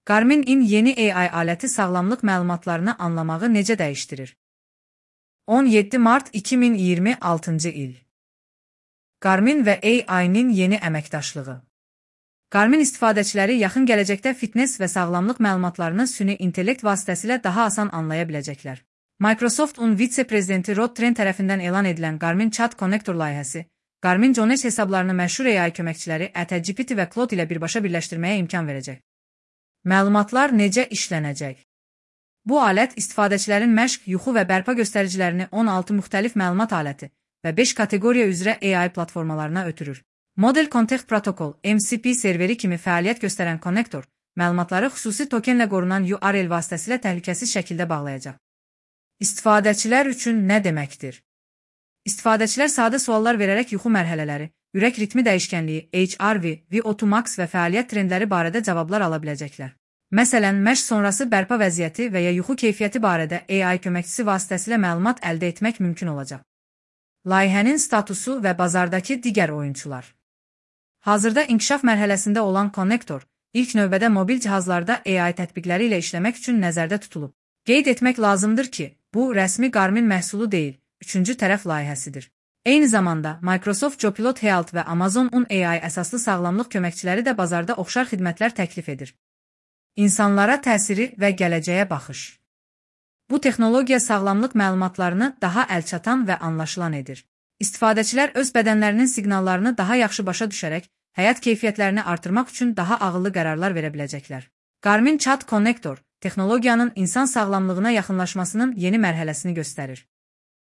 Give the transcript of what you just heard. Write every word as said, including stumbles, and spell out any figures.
Garmin-in yeni A I aləti sağlamlıq məlumatlarını anlamağı necə dəyişdirir? on yeddi mart iki min iyirmi altıncı il. Garmin və A I-nin yeni əməkdaşlığı. Garmin istifadəçiləri yaxın gələcəkdə fitness və sağlamlıq məlumatlarını süni intellekt vasitəsilə daha asan anlaya biləcəklər. Microsoft-un vitse-prezidenti Rod Trent tərəfindən elan edilən Garmin Chat Connector layihəsi, Garmin Jones hesablarını məşhur A I köməkçiləri ChatGPT və Claude ilə birbaşa birləşdirməyə imkan verəcək. Məlumatlar necə işlənəcək? Bu alət istifadəçilərin məşq, yuxu və bərpa göstəricilərini on altı müxtəlif məlumat aləti və beş kateqoriya üzrə A I platformalarına ötürür. Model Context Protocol M C P serveri kimi fəaliyyət göstərən konnektor, məlumatları xüsusi tokenlə qorunan U R L vasitəsilə təhlükəsiz şəkildə bağlayacaq. İstifadəçilər üçün nə deməkdir? İstifadəçilər sadə suallar verərək yuxu mərhələləri, ürək ritmi dəyişkənliyi, H R V, V O two Max və fəaliyyət trendləri barədə cavablar ala biləcəklər. Məsələn, məşq sonrası bərpa vəziyyəti və ya yuxu keyfiyyəti barədə A I köməkçisi vasitəsilə məlumat əldə etmək mümkün olacaq. Layihənin statusu və bazardakı digər oyunçular. Hazırda inkişaf mərhələsində olan konnektor, ilk növbədə mobil cihazlarda A I tətbiqləri ilə işləmək üçün nəzərdə tutulub. Qeyd etmək lazımdır ki, bu rəsmi Garmin məhsulu deyil, üçüncü tərəf layihəsidir. Eyni zamanda, Microsoft Copilot Health və Amazon-un A I əsaslı sağlamlıq köməkçiləri də bazarda oxşar xidmətlər təklif edir. İnsanlara təsiri və gələcəyə baxış. Bu texnologiya sağlamlıq məlumatlarını daha əlçatan və anlaşılan edir. İstifadəçilər öz bədənlərinin siqnallarını daha yaxşı başa düşərək, həyat keyfiyyətlərini artırmaq üçün daha ağıllı qərarlar verə biləcəklər. Garmin Chat Connector, texnologiyanın insan sağlamlığına yaxınlaşmasının yeni mərhələsini göstərir.